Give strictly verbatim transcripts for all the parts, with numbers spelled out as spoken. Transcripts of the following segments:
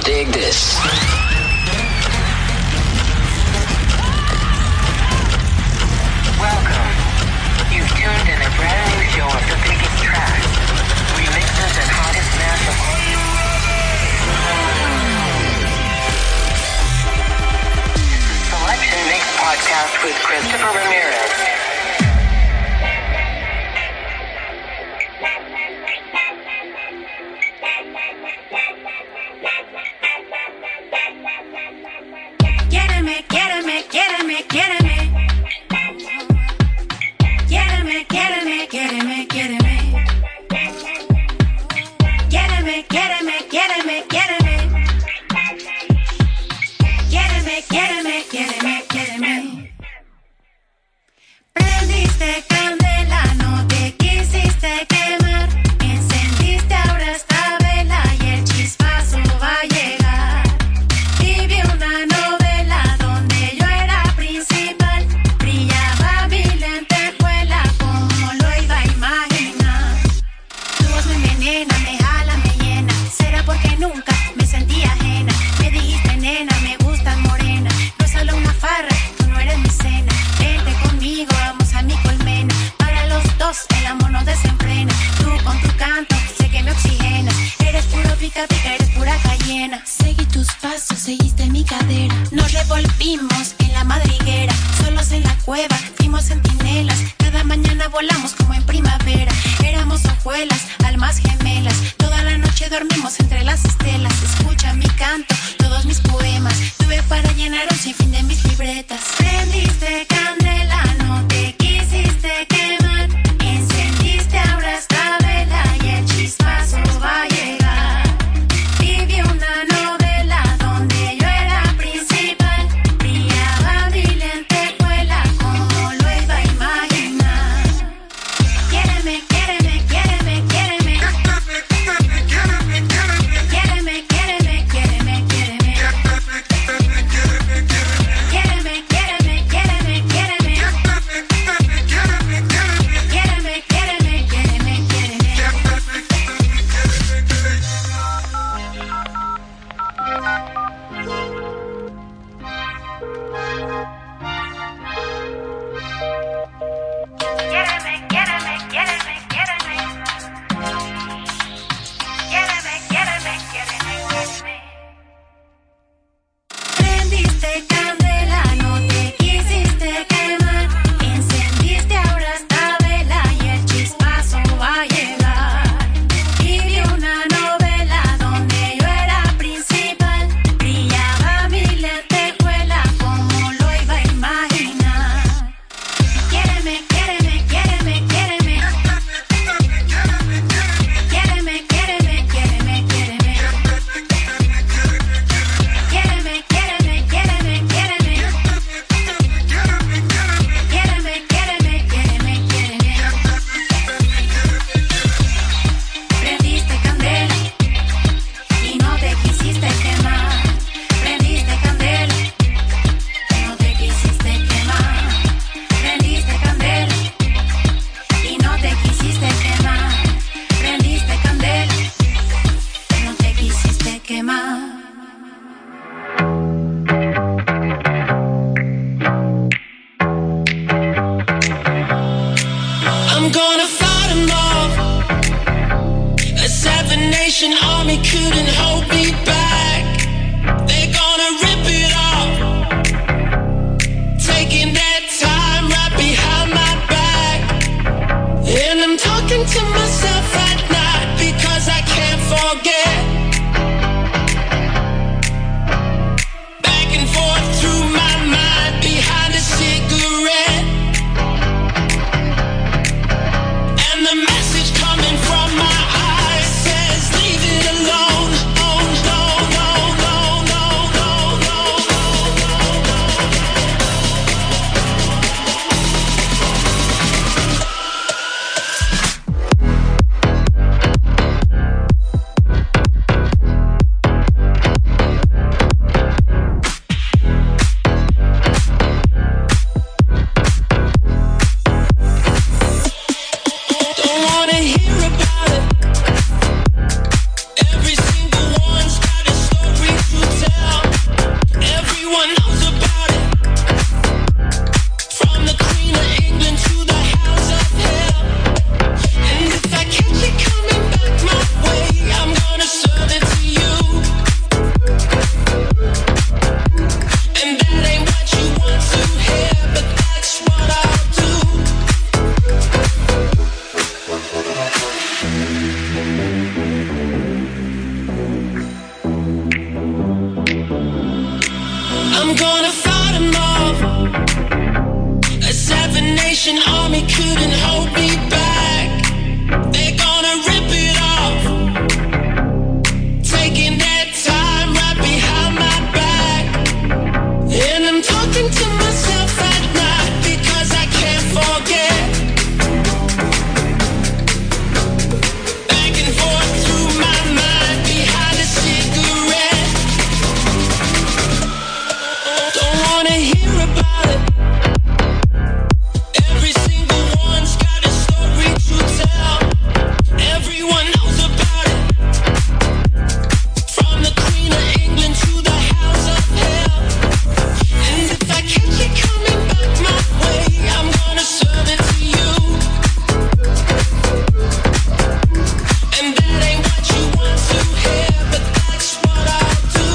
Dig this. Welcome. You've tuned in a brand new show of the biggest tracks, remixes, and hottest mashups. Selection Mix Podcast with Christopher Ramirez. Quiéreme, quiéreme, quiéreme, quiéreme. Quiéreme, quiéreme, quiéreme, quiéreme. Quiéreme, quiéreme, quiéreme, quiéreme. Quiéreme, quiéreme, quiéreme, quiéreme. Prendiste candela, no te quisiste quemar. Encendiste ahora esta vela y el chispazo va a llegar. Viví una novela donde yo era principal. Brillaba mi lentejuela, como lo iba a imaginar. Tu voz me envenena, me jala, me llena. Será porque nunca me sentí ajena. Me dijiste nena, me gustas morena. No es solo una farra, tú no eres mi cena. Vente conmigo, vamos a mi colmena. Para los dos el amor no desenfrena. Tú con tu canto, sé que me oxigenas. Eres puro pica pica, eres pura cayena. Seguí tus pasos, seguiste mi cadera. Nos revolvimos en la madriguera. Solos en la cueva, fuimos centinelas. Cada mañana volamos como en primavera. Éramos hojuelas, almas gemelas. Toda la noche dormimos entre las estelas. Escucha mi canto, todos mis poemas. Tuve para llenar un sinfín de mis libretas. Prendiste candela, no te quisiste quemar. Encendiste ahora esta vela y el chispazo va a llegar. Viví una novela donde yo era principal. Brillaba mi lentejuela, como lo iba a imaginar. Quiéreme, quiéreme, quiéreme, quiéreme. Quiéreme, quiéreme, quiéreme, quiéreme. Quiéreme, quiéreme, quiéreme, quiéreme. Quiéreme, quiéreme, quiéreme, quiéreme. Quiéreme, quiéreme, quiéreme, quiéreme. Quiéreme, quiéreme, quiéreme, quiéreme. Prendiste candela, no te quisiste quemar. Encendiste ahora esta vela y el chispazo va a llegar. Viví una novela donde yo era principal. Brillaba mi lentejuela, como lo iba a imaginar. Quiéreme, quiéreme, quiéreme, quiéreme. Quiéreme, quiéreme, quiéreme, quiéreme. Quiéreme, quiéreme, quiéreme, quiéreme. Quiéreme, quiéreme, quiéreme, quiéreme. Prendiste candela y no te quisiste quemar. Prendiste candela y no te quisiste quemar. Prendiste candela y no te quisiste quemar. Prendiste candela y no te quisiste quemar. I'm gonna fight 'em all. A seven nation army couldn't hold me back. They're gonna rip it off, taking their time right behind my back. And I'm talking to myself at night because I can't forget. Back and forth through my mind behind a cigarette. And the message coming from my eyes says, leave it alone. Oh, no, no, no, no, no, no, no, no. I'm gonna fight 'em off. A seven nation army couldn't hold me back. They're gonna rip it off, taking their time right behind my back. And I'm talking to myself at night because I can't forget. Back and forth through my mind behind a cigarette. Don't wanna hear about it. Every single one's got a story to tell. Everyone knows about it. From the Queen of England to the House of Hell. And if I catch it coming back my way, I'm gonna serve it to you. And that ain't what you want to hear, but that's what I'll do.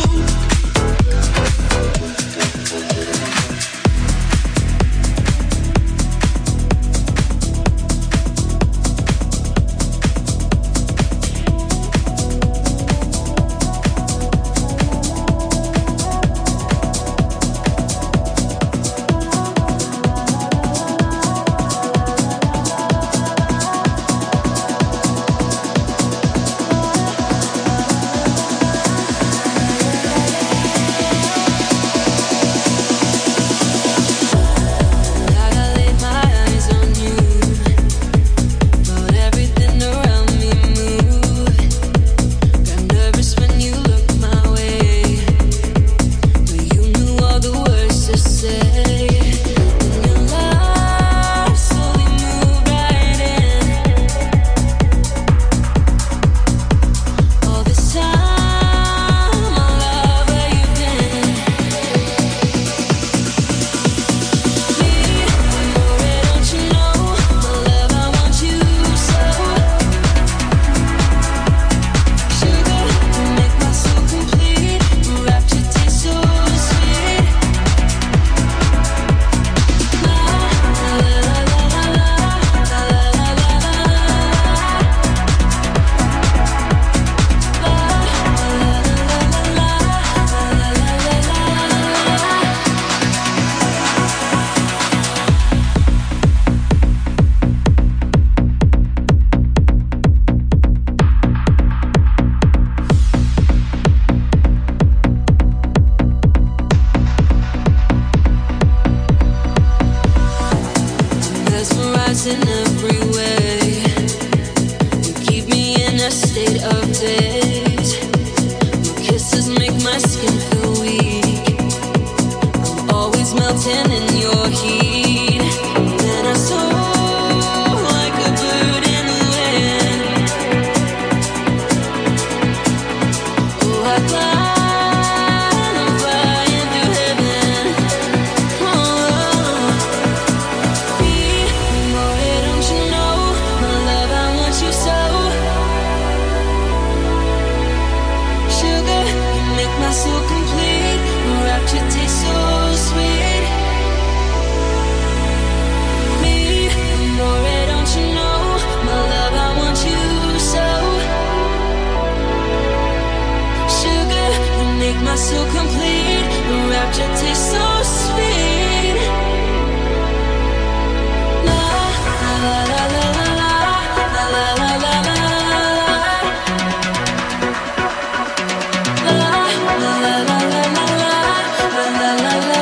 In every way, you keep me in a state of daze. Your kisses make my skin feel weak. I'm always melting in your heat. And I soar like a bird in the wind. Oh, I glide, I'm flying through heaven. Oh, so complete, your rapture tastes so sweet. Me, more, don't you know, my love, I want you so. Sugar, you make my soul complete, your rapture tastes so sweet. La la la la la la la la la la. La la la la la la la la la.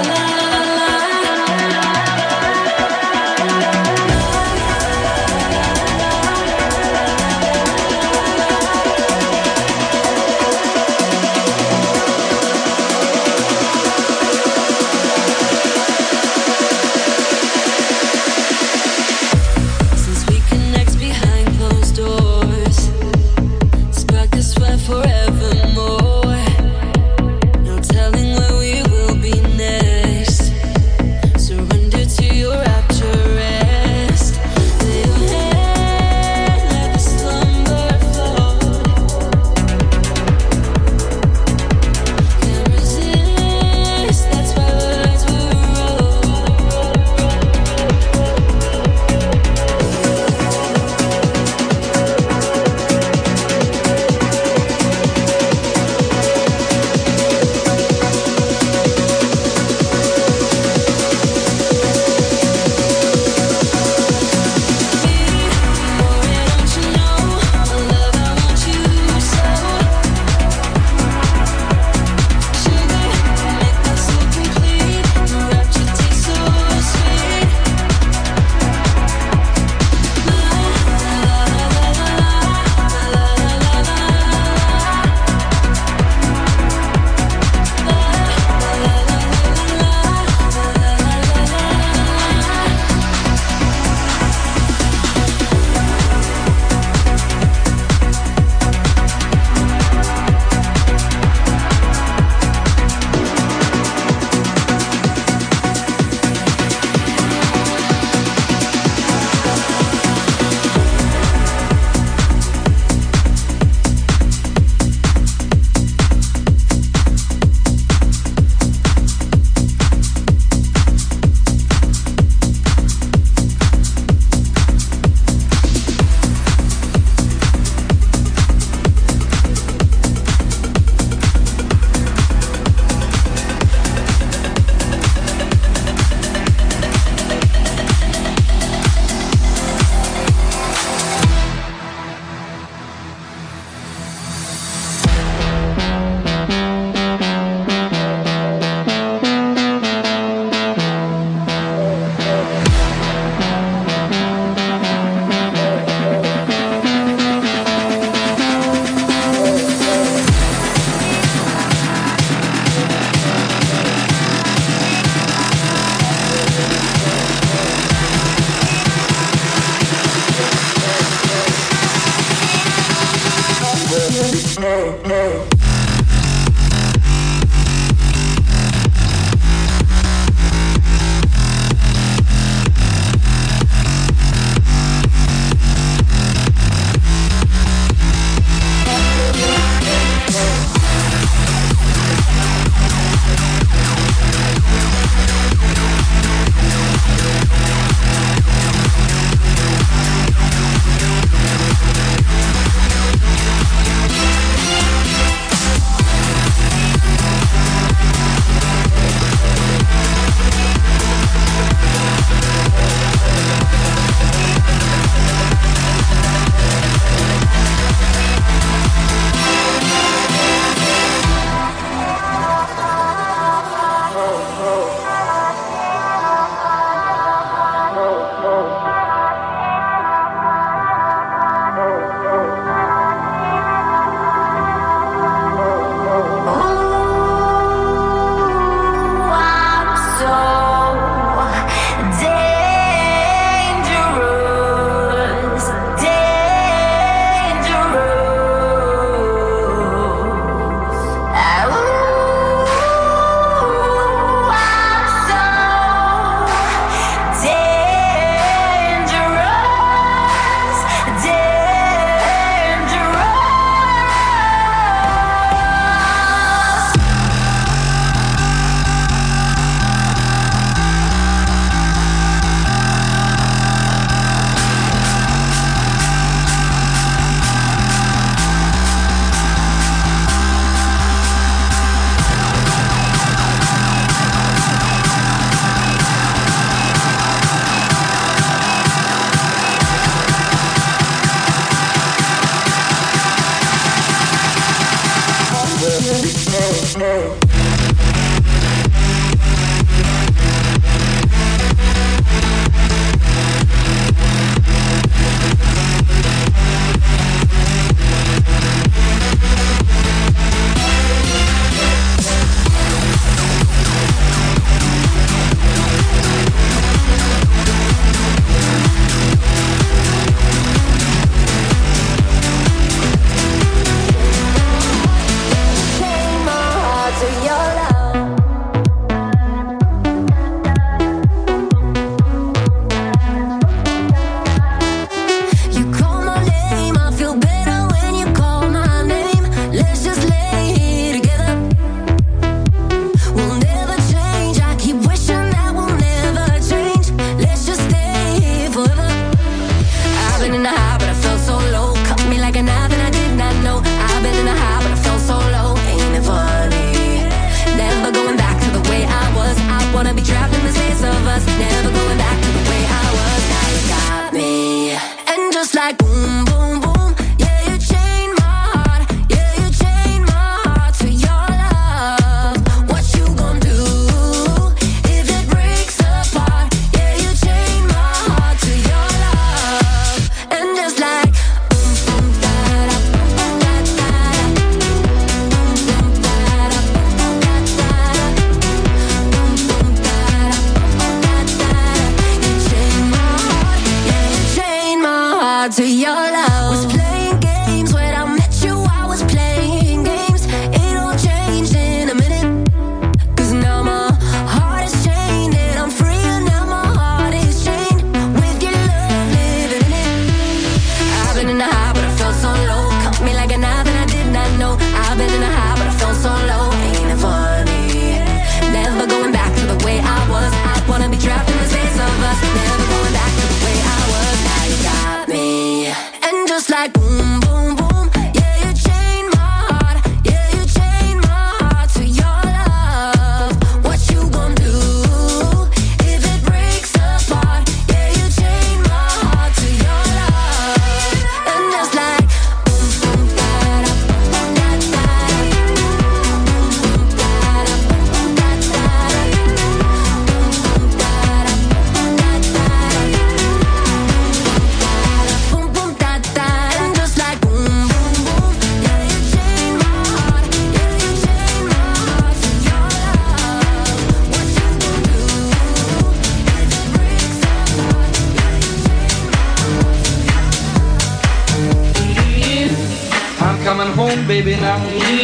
coming home, baby, now.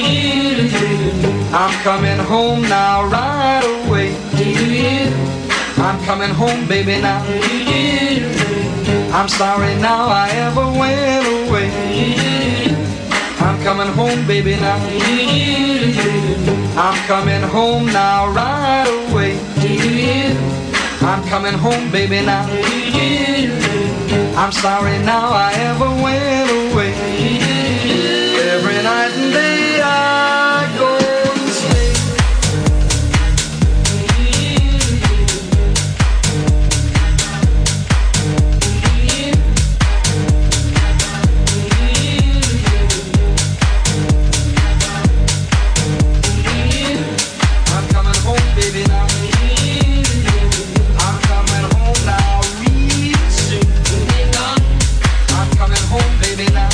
I'm coming home now, right away. I'm coming home, baby, now. I'm sorry now I ever went away. I'm coming home, baby, now. I'm coming home now, right away. I'm coming home, baby, now. I'm sorry now I ever went away. Every night and day I go and stay. I'm coming home, baby, now. I'm coming home now, real soon. I'm coming home, baby, now.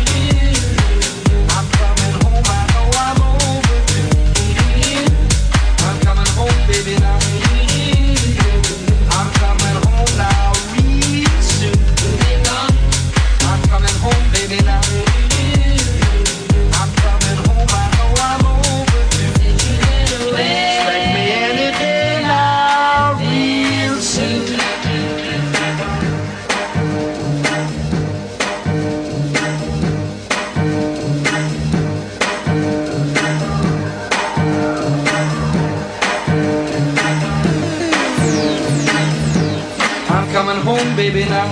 I'm coming home, I know I'm overdue. I'm coming home, baby, now. I'm coming home now, real soon. I'm coming home, baby, now. I'm coming home, I know I'm overdue. Expect me any day now, real soon. I'm coming home, baby, now.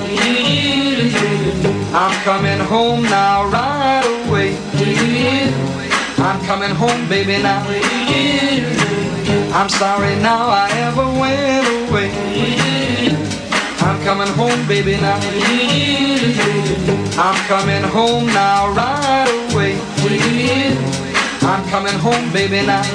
I'm coming home now, right away. I'm coming home, baby, now. I'm sorry now I ever went away. I'm coming home, baby, now. I'm coming home now, right away. I'm coming home, baby, now.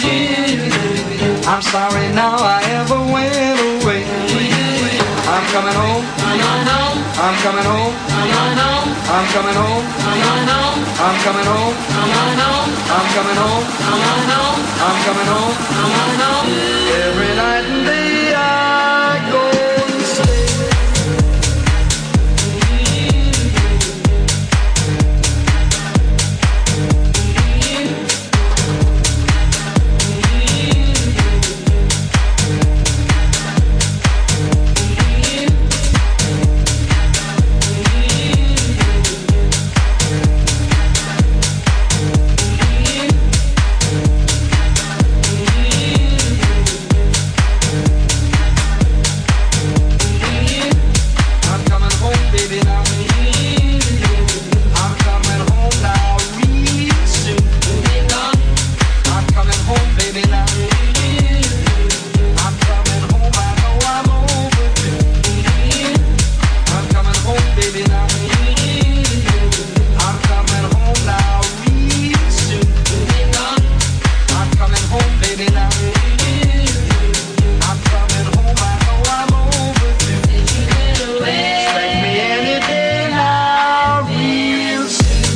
I'm sorry now I ever went away. I'm coming home. I'm coming home. I'm coming home. I'm coming home. I'm coming home. I'm coming home. Every night and day I go and stay. I'm coming home, baby, now. I'm coming home now, real soon. I'm coming home, baby, now. I'm coming home, I know I'm overdue. I'm coming home, baby, now. I'm coming home now, real soon. I'm coming home, baby, now. I'm coming home, I know I'm overdue. Expect me any day now, real soon.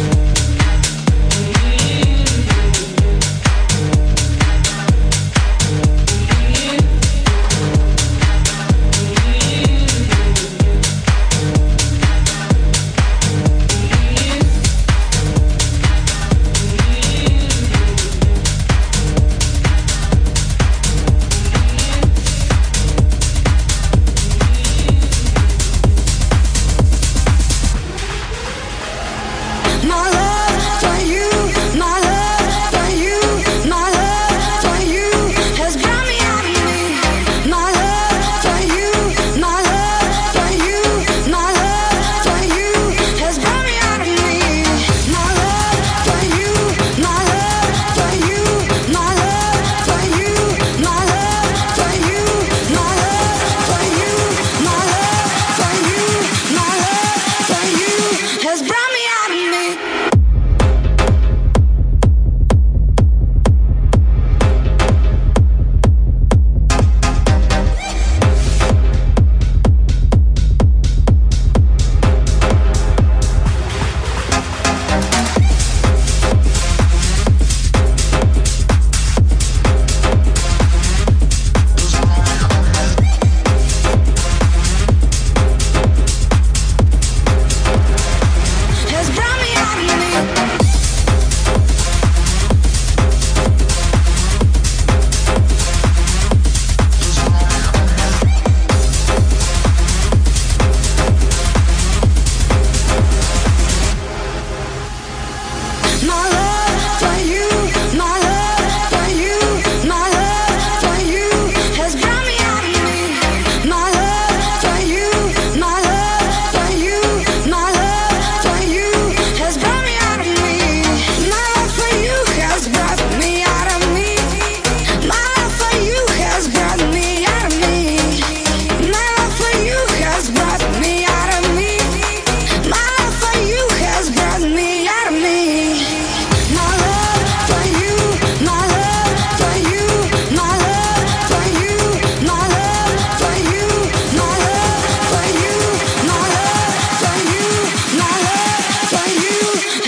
My love for you, my love for you, my love for you has brought me out of me. My love for you, my love for you, my love for you has brought me out of me. My love for you, my love for you, my love for you, my love for you, my love for you, my love for you, my love for you has brought me out of me.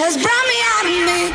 has brought me out of me.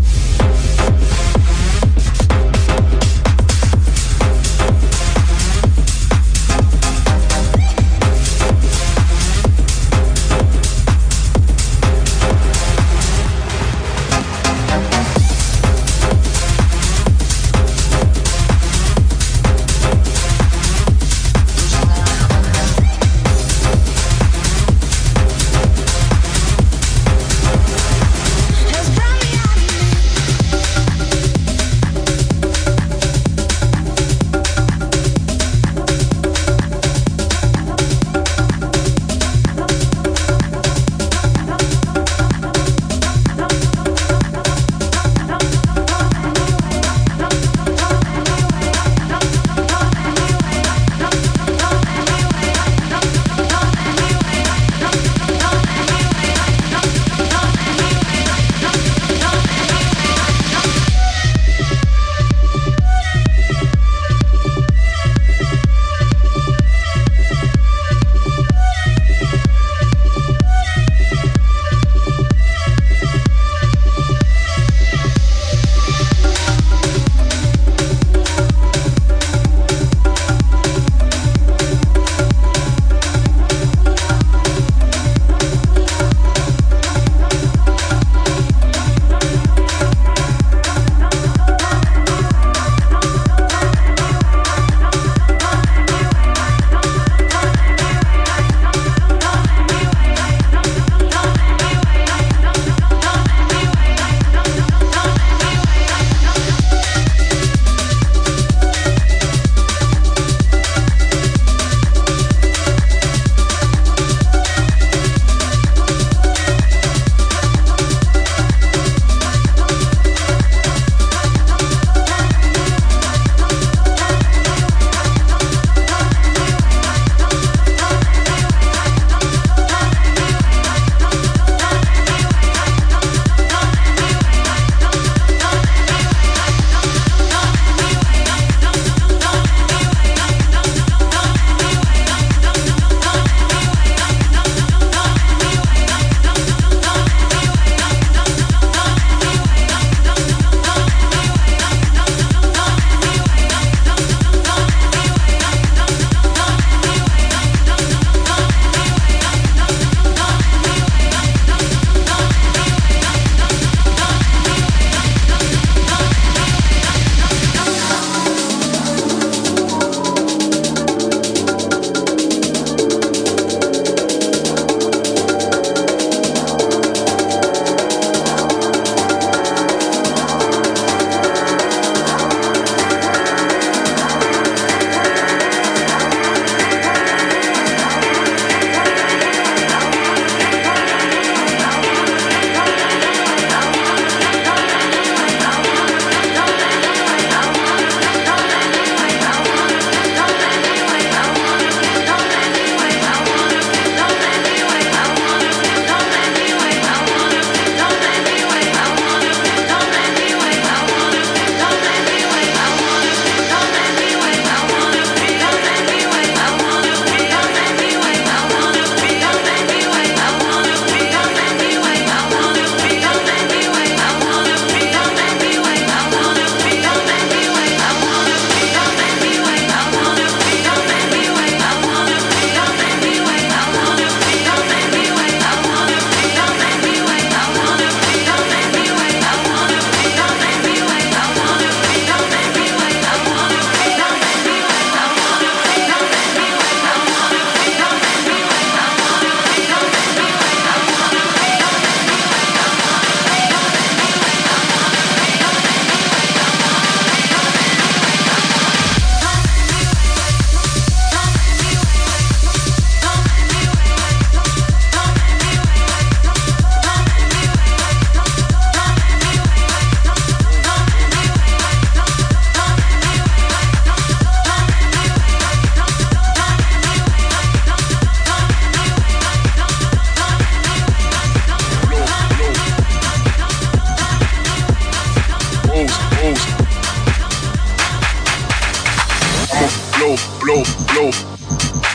blow, blow.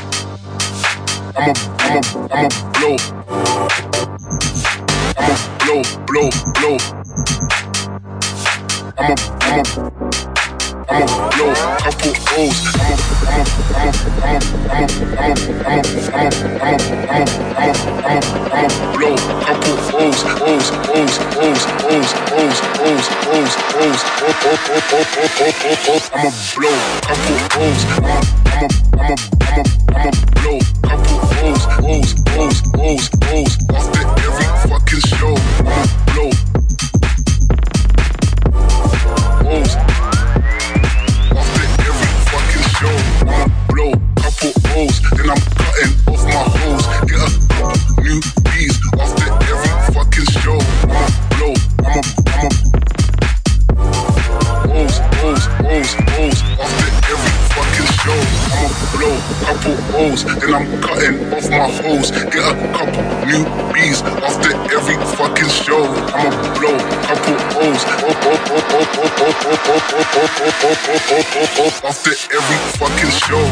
I'ma, I'ma, I'ma blow. I'ma blow. blow, blow, blow. I'ma, I'ma, I'ma blow couple O's. I'ma, I'ma, I'ma, I'ma, I'ma, I'ma, I'ma, I'ma, I'ma, I'ma, I'ma blow couple O's, O's, O's, O's, O's, O's, O's, O's, O's, I'ma blow couple O's. I'ma, I'ma, I'ma, I'ma, I'ma blow couple O's, O's, O's, O's, O's after every fucking show. I'ma blow O's after every fucking show. I'ma blow couple O's, then I'm cutting off my hose. Get a couple new B's after every fucking show. I'ma blow, I'ma, I'ma O's, O's, O's, O's after every fucking show. I'ma blow couple O's, then I'm cutting off my hose. Get a couple new B's after every fucking show. I'ma blow couple O's after every fucking show.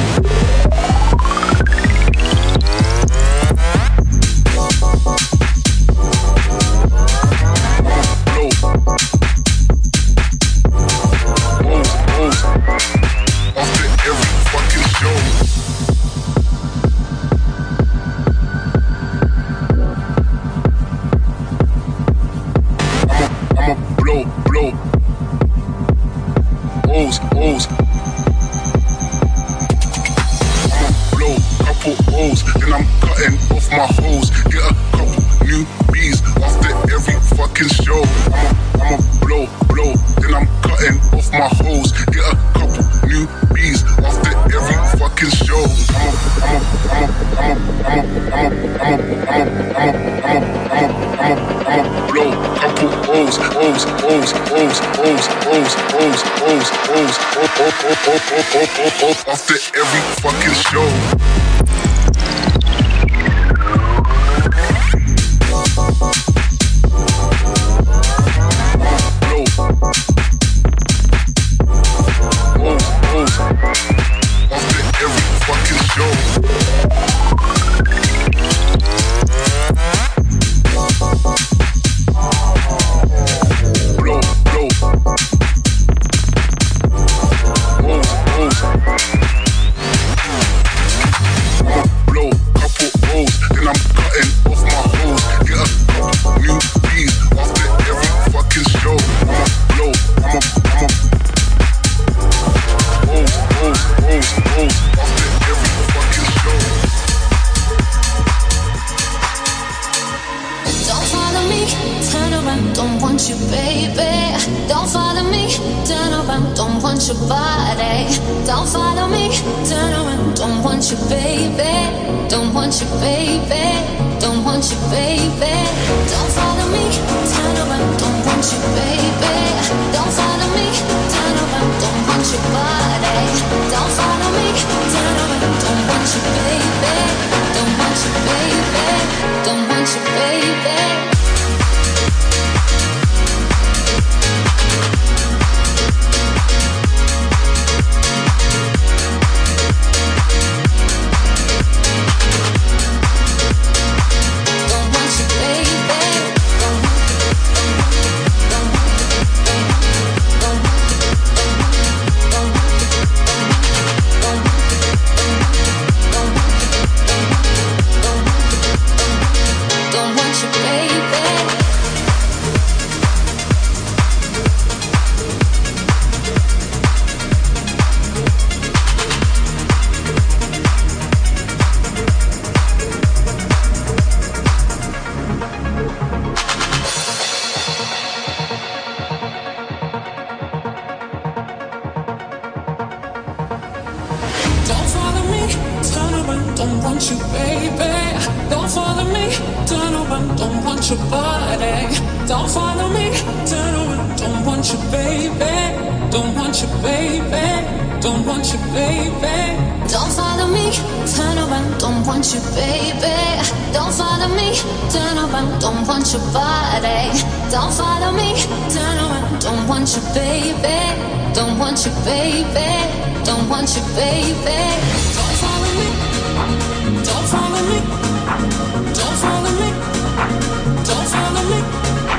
After every fucking show. Don't follow me.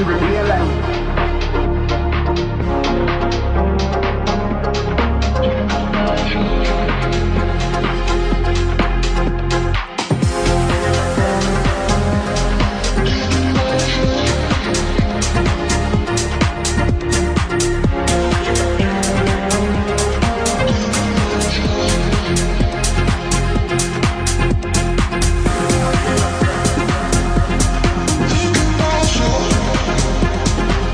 Thank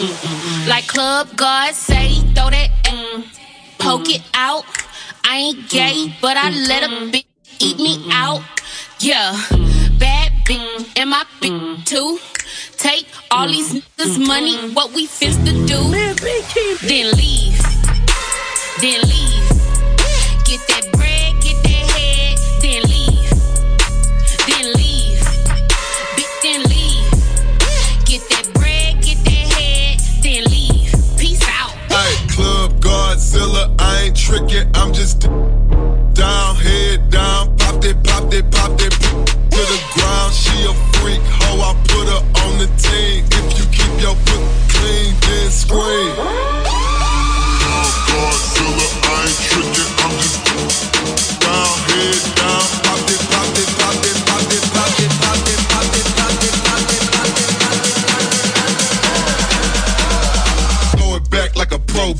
Like Club God say, throw that mm, poke it out. I ain't gay, but I let a bitch eat me out. Yeah, bad bitch, and my bitch too. Take all these niggas' money, what we finna do? Then leave, then leave. Get that bread, get that head, then leave, then leave. Bitch, then leave. Get that bread, get that head, then leave. Peace out. Hey, Club Godzilla, I ain't tricking, I'm just down, head down, pop that, pop that, pop that, to the ground. She a freak, hoe, I put her on the team. If you keep your foot clean, then scream. Godzilla, I ain't tricking, I'm just down, head down, pop that, pop that, pop that, pop that, pop that, pop that, pop that, pop that, pop that, pop that, pop that. Throw it back like a pro.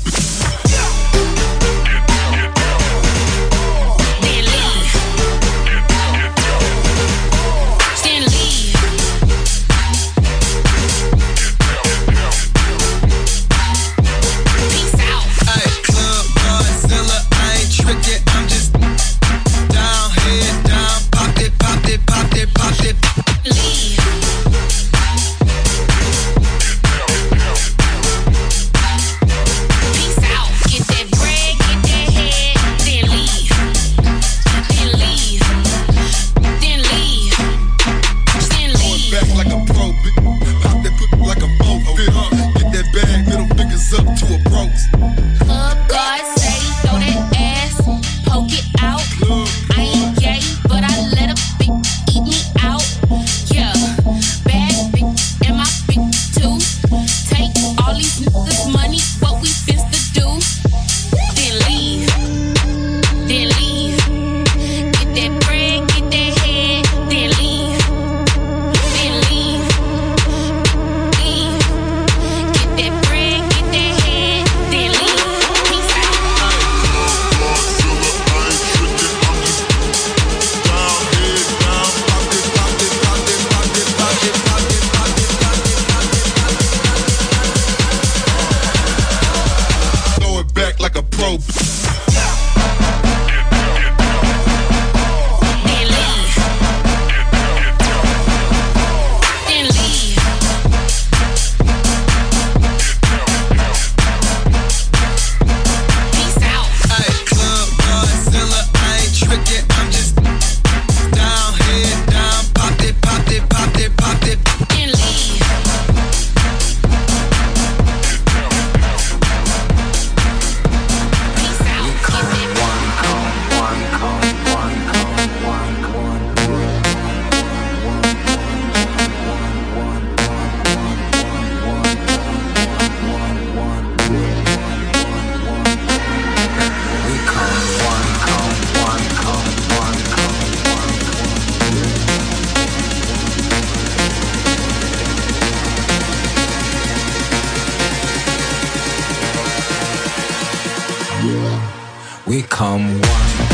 We come one.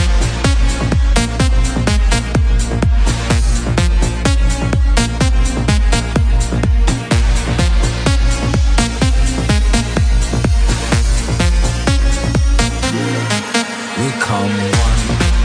We come one.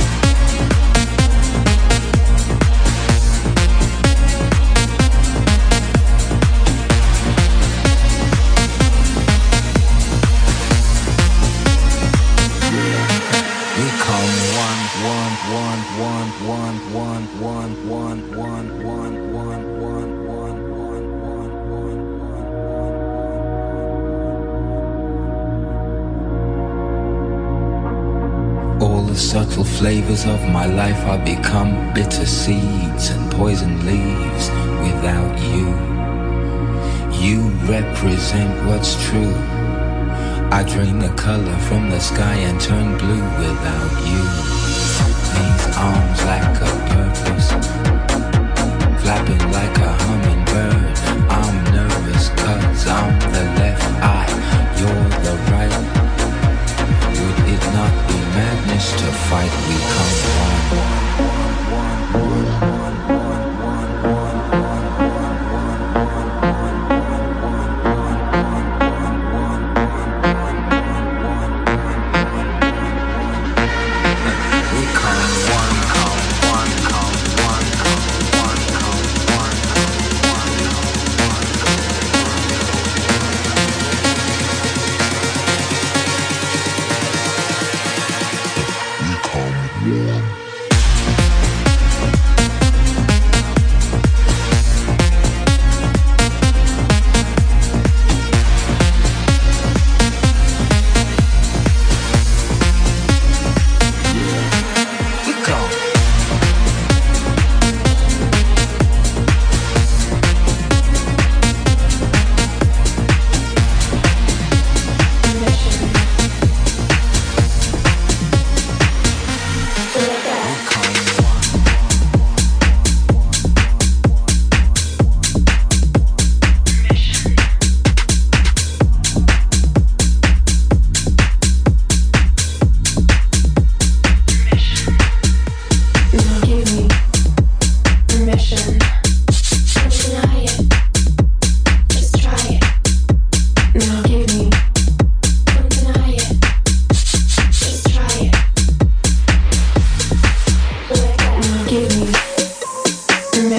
Subtle flavors of my life are become bitter seeds and poison leaves without you. You represent what's true. I drain the color from the sky and turn blue without you. These arms lack a purpose, flapping like a hummingbird. I'm nervous cause I'm the left eye, you're the right. Would it not be madness to fight? We come one.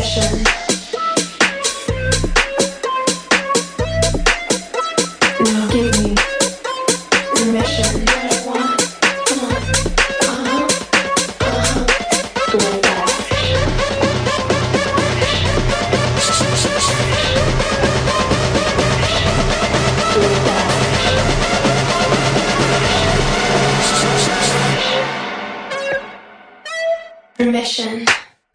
Permission.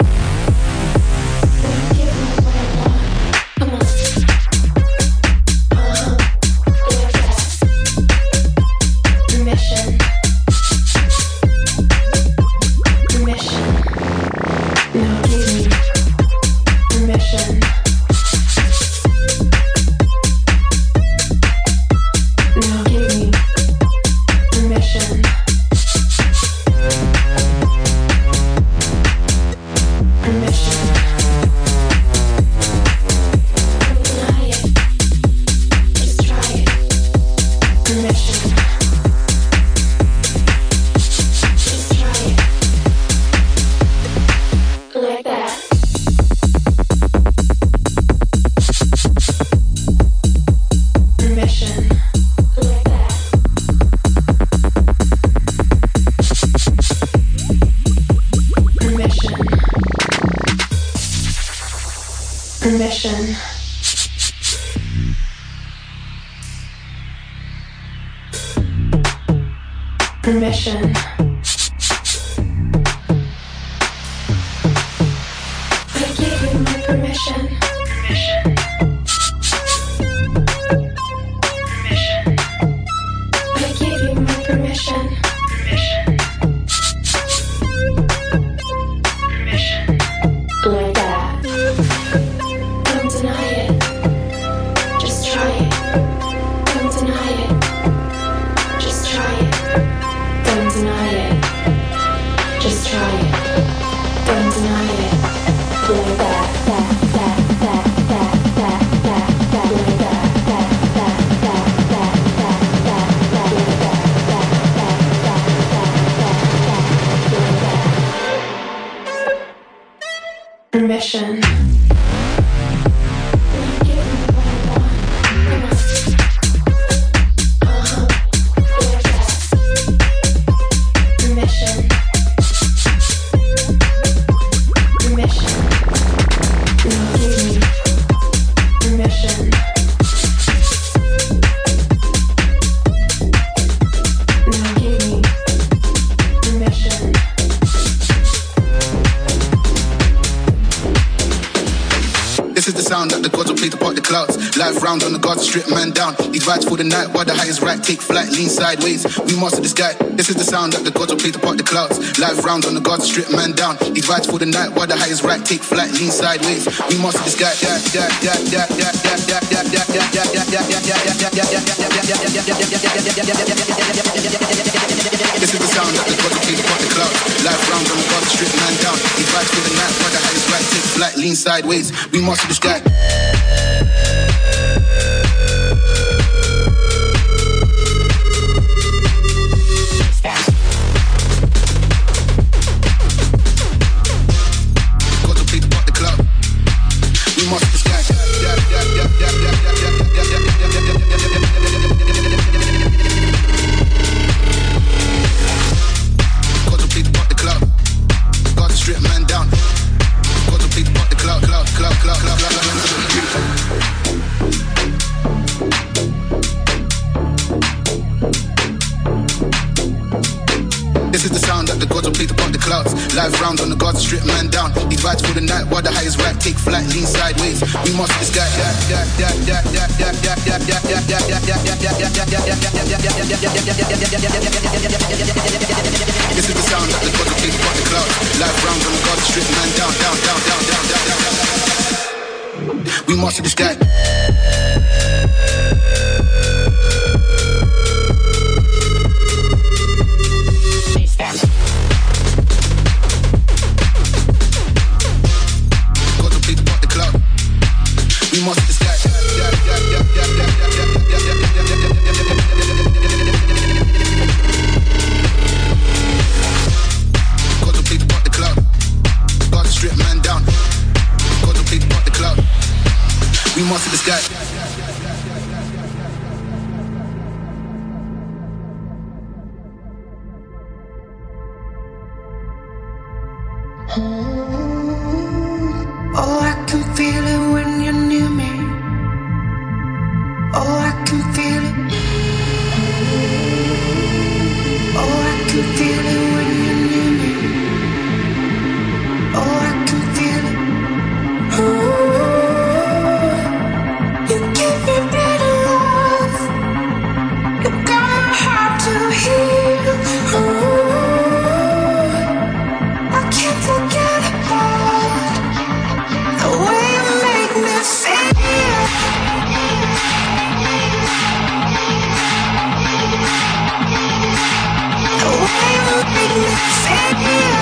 Permission. Permission. I give you my permission. Permission. Permission. I give you my permission. Permission. Permission. Like that. Don't deny it. Just try it. Don't deny it. Just try it. Don't deny it. Just try it. Don't deny it. Like that, that, that, that, that, that, that, that, like that, that, that, that, that, that, that, that, like that, that, that, that, that, that, like that. Permission. That the gods will play to part the clouds. Life round on the gods, strip man down. These vibes for the night, while the high is right, take flight, lean sideways. We master this guy. This is the sound that the gods will play to part the clouds. Life round on the gods, strip man down. These vibes for the night, while the high is right, take flight, lean sideways. We master this guy. This is the sound that the gods will play to part the clouds. Life round on the gods, strip man down. These vibes for the night, while the high is right, take flight, lean sideways. We master this guy. Life round on the gods, strip man down. These vibes for the night, while the high is right, take flight, lean sideways. We master this guy. This is the sound that the gods will play to part the clouds. Life round on the gods, strip man down, down, down, down, down, down, down. We master this guy. We must this guy. God to play to part the cloud. God to strip man down. God master the sky. Oh, I can feel it when you're near me. Oh, I can feel it. Oh, I can feel it when you're near me. Oh, I can feel it. Ooh, you give me better love. You got my heart to heal. Ooh, I can't forget about the way you make me feel. The way you make me feel.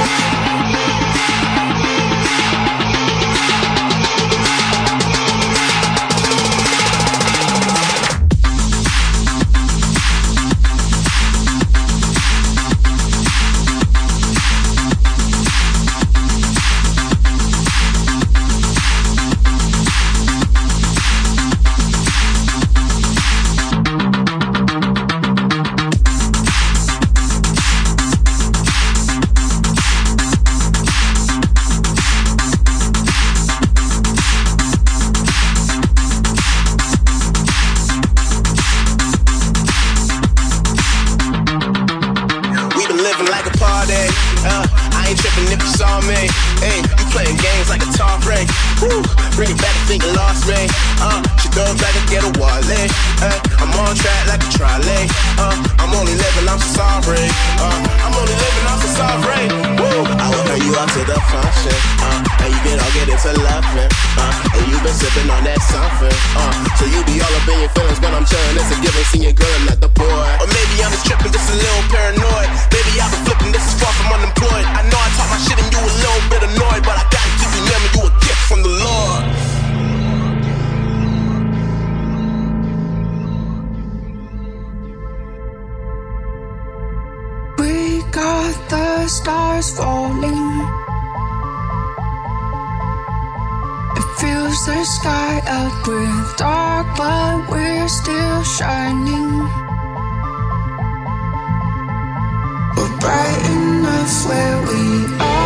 The sky up, we're dark, but we're still shining. We're bright enough where we are.